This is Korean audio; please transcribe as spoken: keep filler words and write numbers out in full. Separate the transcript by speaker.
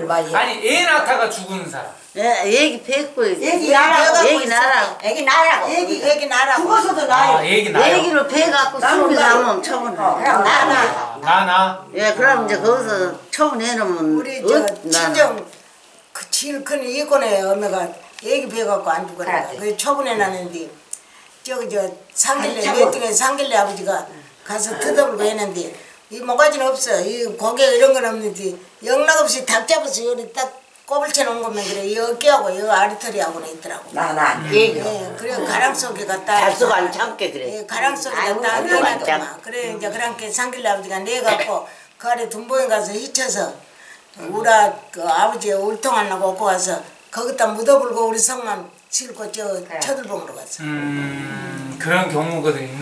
Speaker 1: 봐. 얘.
Speaker 2: 아니 애 낳다가 죽은 사람.
Speaker 3: 예, 얘기 뱉고
Speaker 1: 얘기 나라고.
Speaker 3: 얘기 나라고.
Speaker 1: 애기 나라고. 애기 애기 나라고. 죽어서도
Speaker 2: 아
Speaker 1: 나요.
Speaker 2: 얘기 나요.
Speaker 3: 얘기를 배갖고
Speaker 1: 나는
Speaker 3: 숨이
Speaker 1: 나요.
Speaker 3: 나면 처분해.
Speaker 1: 그럼 나나.
Speaker 2: 아, 나나.
Speaker 3: 예, 그럼 이제 거기서 처분해놓으면
Speaker 1: 우리 저
Speaker 3: 어, 나는.
Speaker 1: 친정 그 제일 큰 이권의 어머가 애기 배갖고 안 죽었다. 그 초분해 놨는데 저기 저 상길래 몇 등에 상길래 아버지가 가서 터더블고 했는데 이 모가지는 없어. 이 고개 이런 건 없는데 영락 없이 닭 잡아서 여기 딱 꼽을 쳐놓은 거면 그래. 이 어깨하고 이 아리털이하고는 있더라고.
Speaker 4: 나나
Speaker 1: 예, 그래 가랑 속에 갖다.
Speaker 3: 달수가 안 참게 그래.
Speaker 1: 예, 가랑 속에
Speaker 3: 아이고,
Speaker 1: 갖다
Speaker 3: 아이고,
Speaker 1: 넣어놨더만.
Speaker 3: 맞다.
Speaker 1: 그래 이제 그렇게 상길래 아버지가 내갖고 그 아래 둔보에 가서 히쳐서 우리 그 아버지 울통 하나 갖고 와서 거기다 묻어불고 우리 성만 싣고 저 쳐들봉으로 갔어.
Speaker 2: 음 그런 경우거든요.